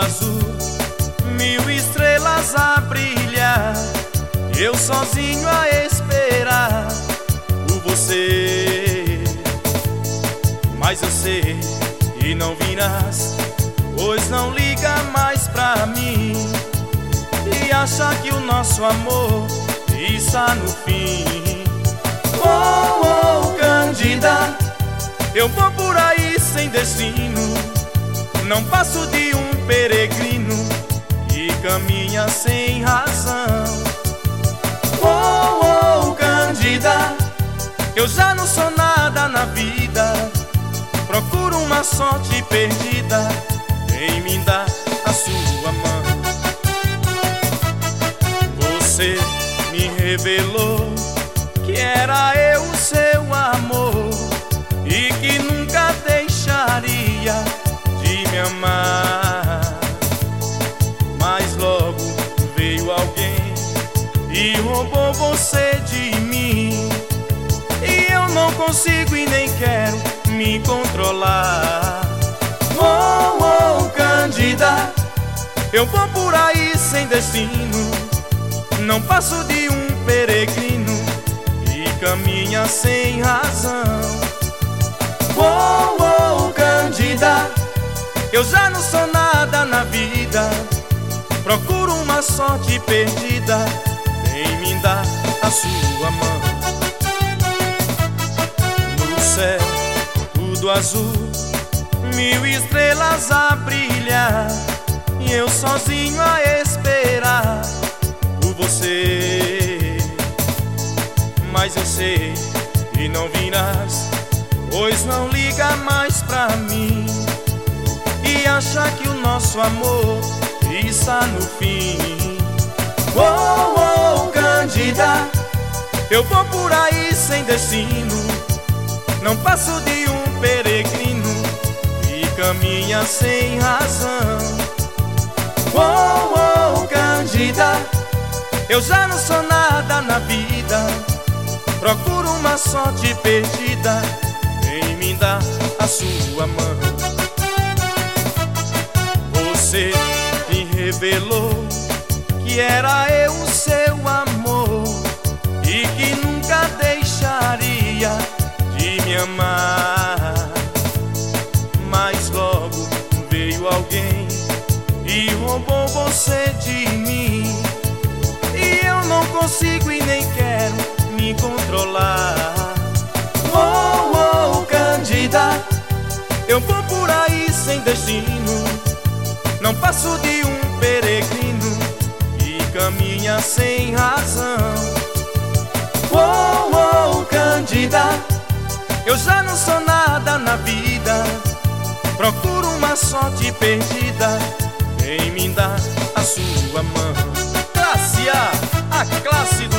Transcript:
azul, mil estrelas a brilhar, eu sozinho a esperar por você. Mas eu sei que não virás, pois não liga mais pra mim e acha que o nosso amor está no fim. Oh, oh, Cândida, eu vou por aí sem destino, não passo de um peregrino que caminha sem razão. Oh, oh, Cândida, eu já não sou nada na vida, procuro uma sorte perdida, vem me dar a sua mão. Você me revelou que era eu o seu amor e que nunca deixaria de me amar. Mas logo veio alguém e roubou você de mim, e eu não consigo e nem quero me controlar. Oh, oh, Cândida, eu vou por aí sem destino, não passo de um peregrino que caminha sem razão. Oh, oh, Cândida, eu já não sou nada na vida, procuro uma sorte perdida, vem me dar a sua mão. No céu tudo azul, mil estrelas a brilhar, e eu sozinho a esperar por você. Mas eu sei que não virás, pois não liga mais pra mim e acha que o nosso amor está no fim. Oh, oh, Cândida, eu vou por aí sem destino, não passo de um peregrino que caminha sem razão. Oh, oh, Cândida, eu já não sou nada na vida, procuro uma sorte perdida, vem me dar a sua mão. Você me revelou que era eu o seu amor e que nunca deixaria de me amar. Mas logo veio alguém e roubou você de mim, e eu não consigo e nem quero me controlar. Oh, oh, Cândida, eu vou por aí sem destino, não passo de um peregrino que caminha sem razão. Oh, oh, Cândida, eu já não sou nada na vida, procuro uma sorte perdida, vem me dar a sua mão. Classe A classe